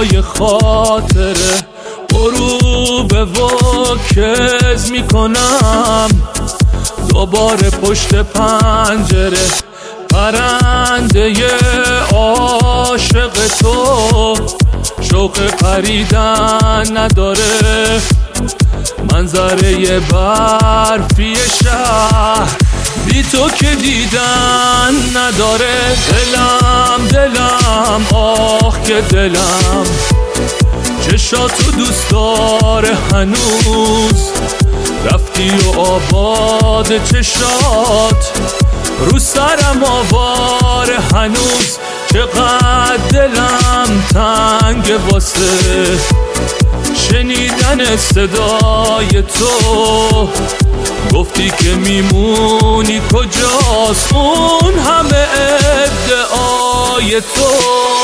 های خاطره غروب و کز میکنم دوباره پشت پنجره. پرنده عاشق تو شوق پریدن نداره، منظره برفی شهر بی تو که دیدن نداره. دلم آه که دلم چشاتو دوست داره هنوز، رفتی و آباد چشات رو سرم آواره هنوز. چقدر دلم تنگ واسه شنیدن صدای تو، گفتی که میمونی کجاست اون همه ادعای تو.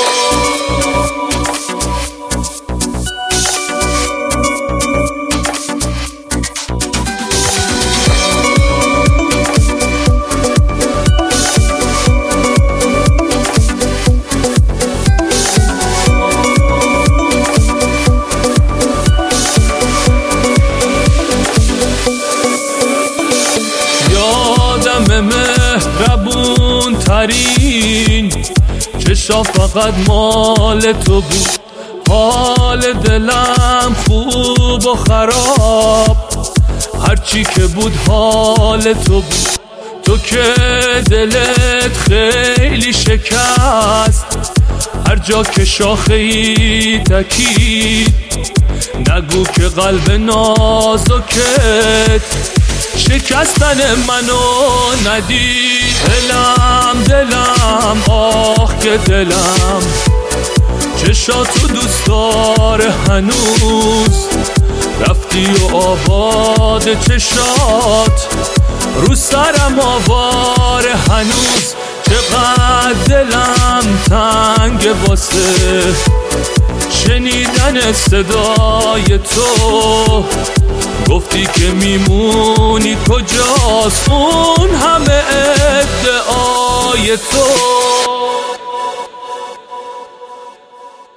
مهربون ترین چشا فقط مال تو بود، حال دلم خوب و خراب هرچی که بود حال تو بود. تو که دلت خیلی شکست هر جا که شاخه ای تکید، نگو که قلب نازکت شکستن منو ندید. دلم آه که دلم چشاتو دوست داره هنوز، رفتی و آباد چشات رو سرم آواره هنوز. چقدر دلم تنگ واسه شنیدن صدای تو، گفتی که میمونی کجاست اون همه ادعای تو.